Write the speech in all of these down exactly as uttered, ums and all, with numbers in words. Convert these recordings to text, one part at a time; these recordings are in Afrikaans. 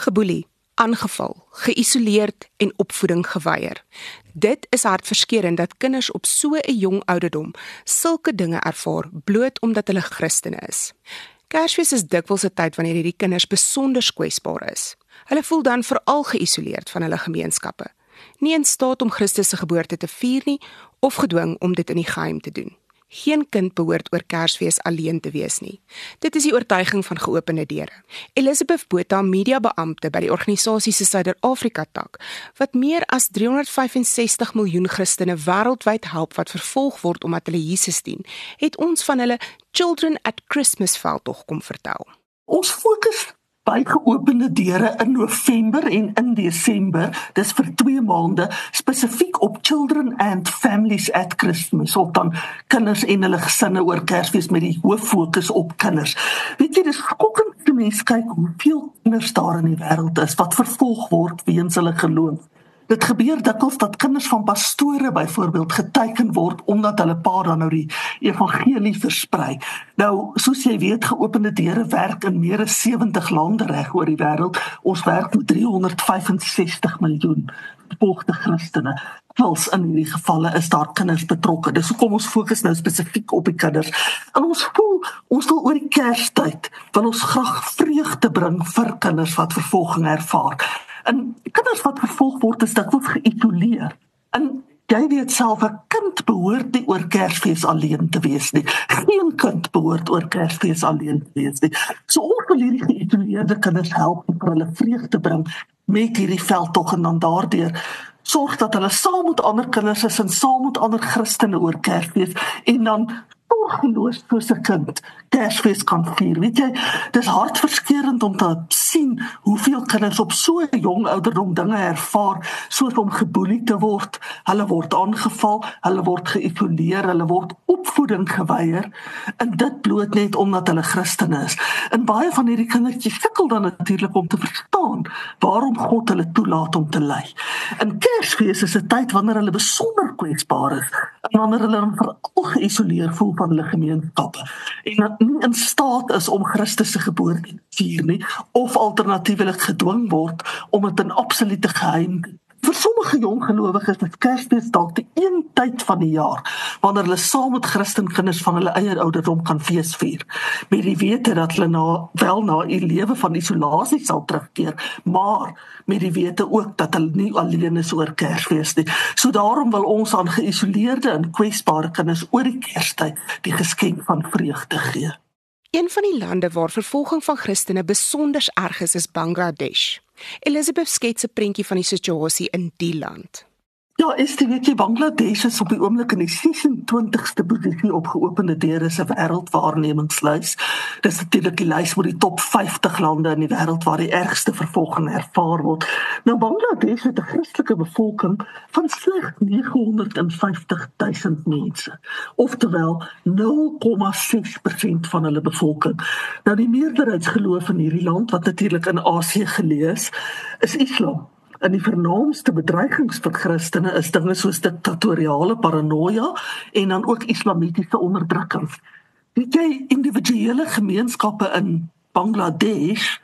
Geboelie, aangeval, geïsoleerd en opvoeding geweier. Dit is hartverskeurend dat kinders op so 'n jong ouderdom sulke dinge ervaar bloot omdat hulle Christene is. Kersfees is dikwels 'n tyd wanneer hierdie kinders besonder kwesbaar is. Hulle voel dan veral geïsoleerd van hulle gemeenskappe, nie in staat om Christus se geboorte te vier nie of gedwing om dit in die geheim te doen. Geen kind behoort oor Kersfees alleen te wees nie. Dit is die oortuiging van Geopende Deure. Elizabeth Botha, mediabeampte by die organisasie se Suider-Afrika tak, wat meer as driehonderdvyfensestig miljoen Christene wêreldwyd help wat vervolg word omdat hulle Jesus dien, het ons van hulle Children at Christmas veldtog kom vertel. Ons fokus by Geopende Deure in November en in Desember, dis vir twee maande, spesifiek op Children and Families at Christmas, of dan kinders en hulle gesinne oor Kersfees met die hooffokus op kinders. Weet jy, dis skokkend as mens kyk hoeveel kinders daar in die wêreld is, wat vervolg word weens hulle geloof. Dit gebeur dikwels dat kinders van pastore byvoorbeeld geteken word, omdat hulle pa dan nou die evangelie versprei. Nou, soos jy weet, Geopende Deure werk in meer as sewentig lande reg oor die wêreld. Ons werk met driehonderdvyfensestig miljoen bevolkte Christene. Als in hierdie gevalle is daar kinders betrokke. Dus hoekom ons fokus nou spesifiek op die kinders. En ons voel, ons wil oor die Kerstyd, wil ons graag vreugde bring vir kinders wat vervolging ervaar. En kinders wat vervolg word is dikwels geïsoleer. En jy weet self, 'n kind behoort nie oor Kersfees alleen te wees nie. Geen kind behoort oor Kersfees alleen te wees nie. So ons wil hierdie geïsoleerde kinders help om hulle vreugde bring met hierdie veldtog en dan daardeur sorg dat hulle saam met ander kinders is en saam met ander Christene oor Kersfees en dan sorgeloos soos 'n kind Kersfees kan vier. Weet jy, dis hartverskeurend om te sien hoeveel kinders op so 'n jong ouderdom dinge ervaar, soos om geboelie te word, hulle word aangeval, hulle word geïsoleer, hulle word opvoeding geweier, en dit bloot net omdat hulle Christene is. En baie van hierdie kindertjies sukkel dan natuurlik om te verstaan waarom God hulle toelaat om te ly. En Kersfees is 'n tyd wanneer hulle besonder kwesbaar is, en wanneer hulle dan veral geïsoleer voel van hulle gemeenskappe, en dat nie in staat is om Christus se geboorte te vier nie, of alternatiefelik gedwing word om dit in absolute geheim te doen. Vir sommige jong gelowiges is Kersfees dalk die een tyd van die jaar wanneer hulle saam met Christenkinders van hulle eie ouderdom kan feesvier, met die wete dat hulle na, wel na 'n lewe van isolasie sal terugkeer, maar met die wete ook dat hulle nie alleen is oor Kersfees nie. So daarom wil ons aan geïsoleerde en kwesbare kinders oor die Kerstyd die geskenk van vreugde gee. Een van die lande waar vervolging van Christene besonder erg is, is Bangladesh. Elizabeth skets 'n prentjie van die situasie in die land. Ja, is die weet jy, Bangladesh is op die oomblik in die sesentwintigste posisie op Geopende Deure se wêreldwaarnemingslys. Dis natuurlik die lys met die top vyftig lande in die wêreld waar die ergste vervolging ervaar word. Nou, Bangladesh het 'n Christelike bevolking van slegs negenhonderdvyftig duisend mense, oftewel nul komma ses persent van hulle bevolking. Nou, die meerderheidsgeloof in hierdie land, wat natuurlik in Asië geleë is, is Islam. En die vernaamste bedreigings vir Christene is dinge soos diktatoriale paranoia en dan ook islamitiese onderdrukking. Weet jy, individuele gemeenskappe in Bangladesh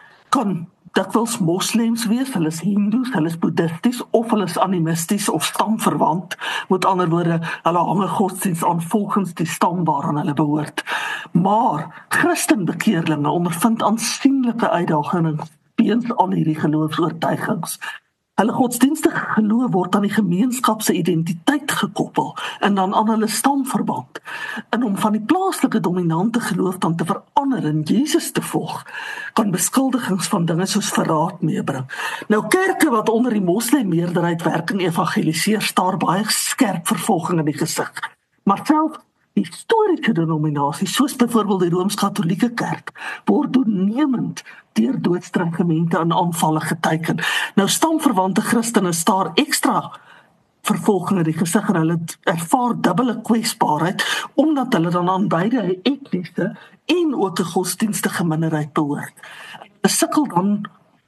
kan dikwels moslems wees, hulle is hindoes, hulle is boeddhisties, of hulle is animisties of stamverwant. Met ander woorde, hulle hang 'n godsdienst aan volgens die stam waaraan hulle behoort. Maar Christenbekeerlinge ondervind aansienlike uitdagings weens al hierdie geloofsoortuigings. Hulle godsdienstige geloof word aan die gemeenskap se identiteit gekoppel en dan aan hulle stamverband. En om van die plaaslike dominante geloof dan te verander en Jesus te volg, kan beskuldigings van dinge soos verraad meebring. Nou, kerke wat onder die moslimmeerderheid werk en evangeliseer, staar baie skerp vervolging in die gesig. Maar self historiese denominasies, soos byvoorbeeld die Rooms-Katolieke Kerk, word toenemend deur doodstregemente en aanvalle geteken. Nou, stamverwante Christene staar ekstra vervolging in die gesig en hulle ervaar dubbele kwesbaarheid, omdat hulle dan aan beide 'n etniese en ook 'n godsdienstige minderheid behoort. Hulle sukkel dan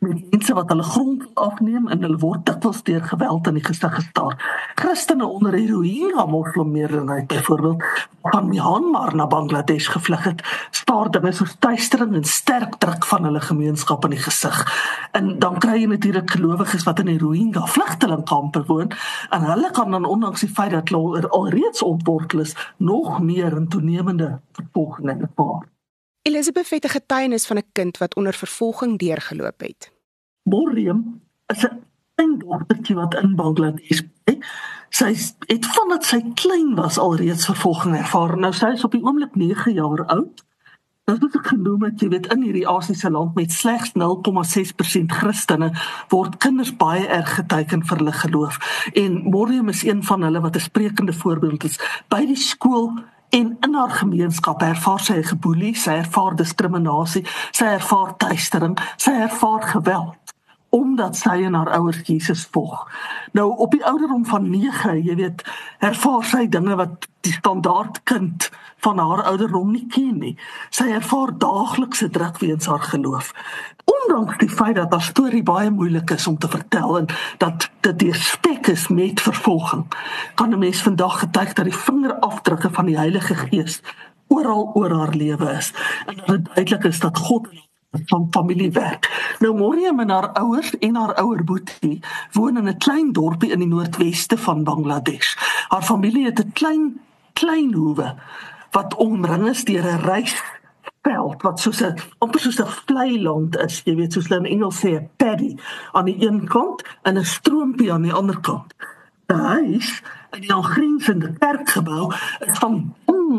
met mense wat hulle grond afneem en hulle word dikwels deur geweld in die gesig gestaar. Christene onder die Rohingya-moslimmeerderheid byvoorbeeld, van Myanmar na Bangladesh gevlug het, staar dinge soos tuistering en sterk druk van hulle gemeenskap in die gesig. En dan kry jy natuurlik gelowiges wat in die Rohingya vlugtelingkampe woon, en hulle kan dan ondanks die feit dat hulle alreeds ontwortel is, nog meer in toenemende vervolging ervaar. Elizabeth het 'n getuienis van 'n kind wat onder vervolging deurgeloop het. Moriam is 'n klein dogtertjie wat in Bangladesh bly. Sy het vandat sy klein was alreeds vervolging ervaar. Nou sy is op die oomblik nege jaar oud. Nou het ek genoem dat jy weet in hierdie Asiëse land met slegs nul komma ses persent Christene word kinders baie erg geteken vir hulle geloof. En Moriam is een van hulle wat 'n sprekende voorbeeld is. By die skool en in haar gemeenskap ervaar sy geboelie, sy ervaar diskriminasie, sy ervaar tuistering, sy ervaar geweld, omdat sy en haar ouers Jesus volg. Nou op die ouderdom van nege, jy weet, ervaar sy dinge wat die standaard kind van haar ouderdom nie ken nie. Sy ervaar daaglikse druk weens haar geloof. Ondanks die feit dat haar storie baie moeilik is om te vertel en dat dit deurspek is met vervolging, kan 'n mens vandag getuig dat die vingerafdrukke van die Heilige Gees oral oor haar lewe is. En dat dit duidelik is dat God van familiewerk. Nou Moriam en haar ouers en haar ouer boetie woon in 'n klein dorpie in die noordweste van Bangladesh. Haar familie het 'n klein, klein hoewe wat omring is deur 'n rysveld wat soos 'n amper soos 'n vlei land is. Jy weet, soos hulle in Engels sê 'n paddy aan die een kant en 'n stroompie aan die ander kant. Die huis in die aangrensende kerkgebou is van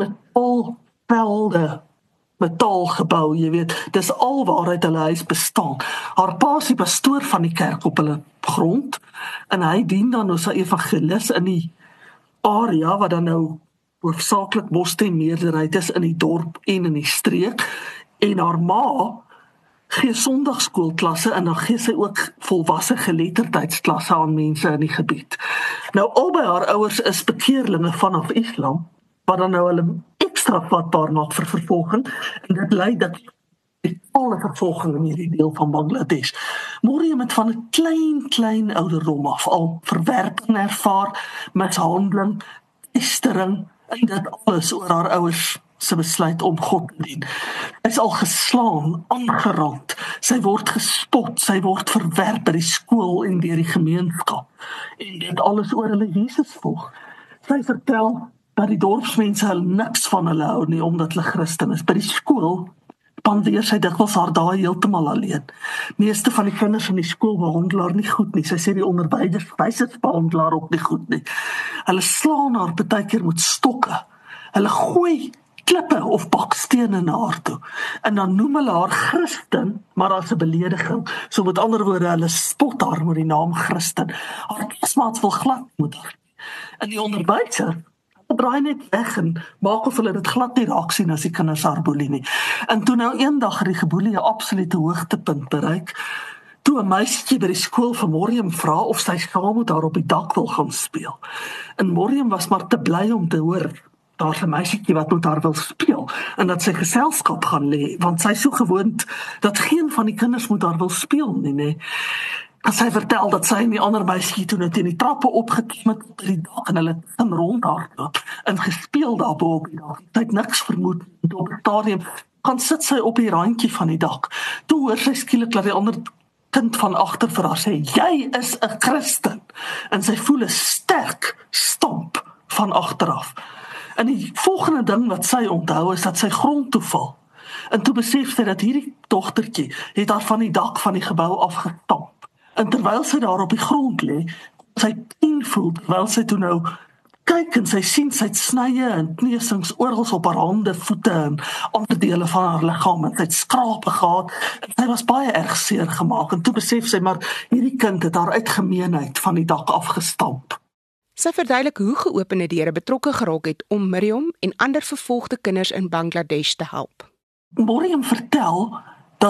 metaalvelde metaalgebou, jy weet, dis al waaruit hulle huis bestaan. Haar pa is die pastoor van die kerk op hulle grond, en hy dien dan as 'n evangelis in die area, wat dan nou hoofsaaklik moslim meerderheid is in die dorp en in die streek, en haar ma gee sondagskoolklasse, en dan gee sy ook volwasse geletterdheidsklasse aan mense in die gebied. Nou, albei haar ouers is bekeerlinge vanaf Islam, wat dan nou hulle ekstra vatbaar maak vir vervolging, en dit lei dat die alle vervolging in hierdie deel van Bangladesh. Moriam het van 'n klein, klein ouderdom af al verwerping ervaar, mishandeling, teistering, en dit alles oor haar ouers se besluit om God te dien. Sy is al geslaan, aangerand, sy word gespot, sy word verwerp by die skool en deur die gemeenskap, en dit alles oor hulle Jesus volg. Sy vertel dat die dorpsmense hulle niks van hulle hou nie, omdat hulle Christen is. By die skool spandeer sy dikwels haar dae heeltemal alleen. Meeste van die kinders in die skool behandel haar nie goed nie. Sy sê die onderwysers wysers behandel haar ook nie goed nie. Hulle slaan haar baie keer met stokke. Hulle gooi klippe of bakstene na haar toe. En dan noem hulle haar Christen, maar as 'n belediging. So met ander woorde, hulle spot haar met die naam Christen. Haar klasmaats wil glad met haar. En die onderwyser draai net weg en maak of hulle dit glad nie raak sien as die kinders haar boelie nie. En toe nou eendag het die geboelie 'n absolute hoogtepunt bereik, toe 'n meisietjie by die skool vir Moriam vra of sy saam met haar op die dak wil gaan speel. En Moriam was maar te bly om te hoor daar's 'n meisietjie wat met haar wil speel en dat sy geselskap gaan lê, want sy is so gewoond dat geen van die kinders met haar wil speel nie, nee. En sy vertel dat sy en die ander meisie toe net in die trappe opgeklim het op die dak en hulle in rondhardloop en gespeel daarbo op die dak. Sy het niks vermoed op die stadium. Gaan sit sy op die randjie van die dak. Toe hoor sy skielik dat die ander kind van agter vir haar sê, jy is 'n Christen. En sy voel 'n sterk stamp van agteraf. En die volgende ding wat sy onthou is dat sy grond toe val. En toe besef sy dat hierdie dogtertjie het haar van die dak van die gebou afgestamp. En terwyl sy daar op die grond lê, sy pyn voel, terwyl sy toe nou kyk en sy sien sy het snye en kneusings oral op haar hande, voete en ander dele van haar liggaam, en sy het skrape gehad, en sy was baie erg seer gemaak, en toe besef sy maar, hierdie kind het haar uit gemeenheid van die dak afgestamp. Sy verduidelik hoe geopende deure betrokke geraak het om Miriam en ander vervolgde kinders in Bangladesh te help. Moriam vertel dat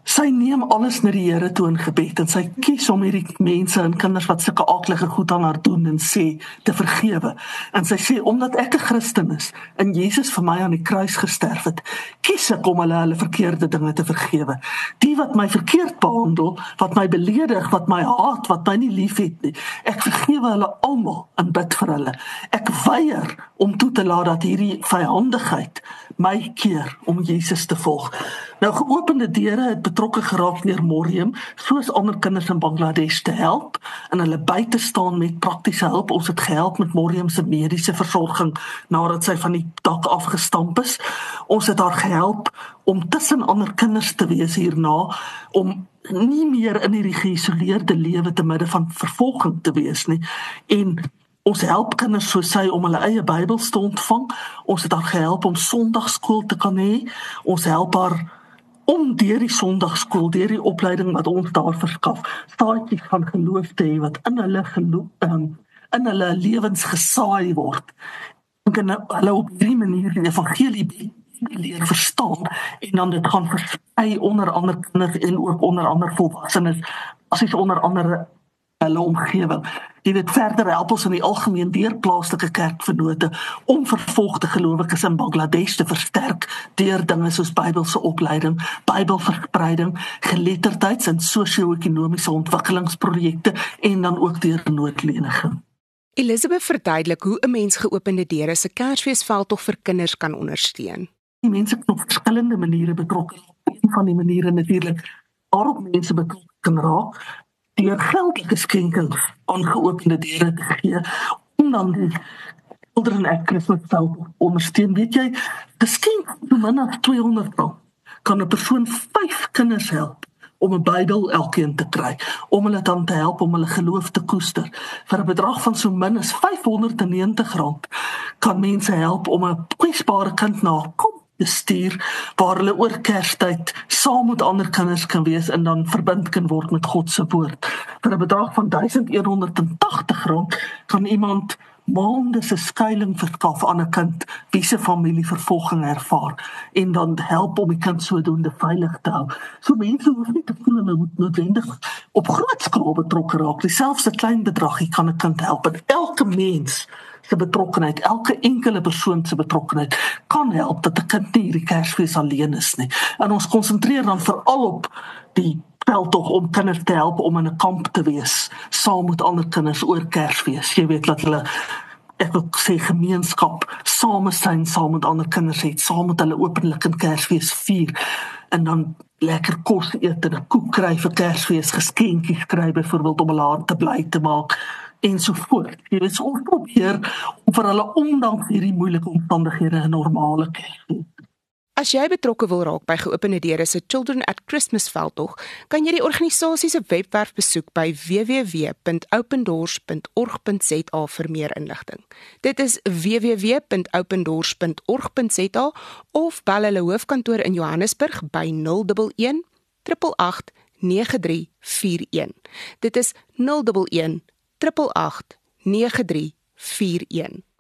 Sy neem alles na die Here toe in gebed en sy kies om hierdie mense en kinders wat sulke aaklige goed aan haar doen en sê te vergewe. En sy sê, omdat ek 'n Christen is en Jesus vir my aan die kruis gesterf het, kies ek om hulle hulle verkeerde dinge te vergewe. Die wat my verkeerd behandel, wat my beledig, wat my haat, wat my nie liefhet nie, ek vergewe hulle almal en bid vir hulle. Ek weier om toe te laat dat hierdie vyhandigheid my keer om Jesus te volg. Nou, geopende deure het betrokke geraak deur Morium, soos ander kinders in Bangladesh te help, en hulle by te staan met praktiese hulp. Ons het gehelp met Morium se mediese versorging, nadat sy van die dak afgestamp is. Ons het haar gehelp om tussen ander kinders te wees hierna, om nie meer in hierdie geïsoleerde lewe te midde van vervolging te wees nie, en ons help kinders soos sy om hulle eie Bybels te ontvang. Ons het haar gehelp om sondagskool te kan hê. Ons help haar om deur die sondagskool, deur die opleiding wat ons daar verskaf, staatjies van geloof te hê wat in hulle geloof, um, in hulle lewens gesaai word. En kan hulle op die manier die evangelie leer verstaan en dan dit gaan versprei onder ander kinders en ook onder ander volwassenes, as is onder andere hulle omgewing. Jy weet, verder help ons in die algemeen deur plaaslike kerkvennote om vervolgde gelowiges in Bangladesh te versterk deur dinge soos Bybelse opleiding, Bybelverspreiding, geletterdheids- en sosio-ekonomiese ontwikkelingsprojekte en dan ook deur noodleniging. Elizabeth verduidelik hoe 'n mens geopende deure se Kersfeesveldtog vir kinders kan ondersteun. Die mense kan op verskillende maniere betrokke raak. Een van die maniere natuurlik waarop mense betrokke kan raak, deur geldelike skenkings aan geopende deure te gee, om dan die Children at Christmas Veldtog ondersteun. Weet jy, geskenk vir min as tweehonderd rand kan 'n persoon vyf kinders help om 'n Bybel elkeen te kry, om hulle dan te help om hulle geloof te koester. Vir 'n bedrag van so min as vyfhonderdnegentig rand kan mense help om 'n kwesbare kind na 'n kom te stuur, waar hulle oor Kerstyd saam met ander kinders kan wees en dan verbind kan word met God se woord. Vir 'n bedrag van duisend honderdtagtig rand kan iemand maande se skuiling verskaf aan 'n kind wie se familie vervolging ervaar en dan help om die kind sodoende veilig te hou. So mense hoef nie te voel hulle moet noodwendig op groot skaal betrokke raak. Dieselfde klein bedragie kan 'n kind help. En elke mens se betrokkenheid, elke enkele persoon se betrokkenheid kan help dat 'n kind nie hierdie Kersfees alleen is nie. En ons konsentreer dan veral op die veldtog om kinders te help om in 'n kamp te wees, saam met ander kinders oor Kersfees. Jy weet dat hulle, ek wil sê gemeenskap, samesyn saam met ander kinders het, saam met hulle openlik in Kersfees vier, en dan lekker kos eet en 'n koek kry vir Kersfees, geskenkies kry byvoorbeeld om hulle harte bly te maak, ensovoort. Jy weet, so ons probeer om vir hulle ondanks hierdie moeilike omstandighede 'n normale Kersfees. As jy betrokke wil raak by geopende deure se Children at Christmas veldtog, kan jy die organisasie se webwerf besoek by w w w punt open doors punt org punt z a vir meer inligting. Dit is w w w punt open doors punt org punt z a of bel hulle hoofkantoor in Johannesburg by nul een een agt agt nege drie vier een. Dit is nul een een agt agt nege drie vier een.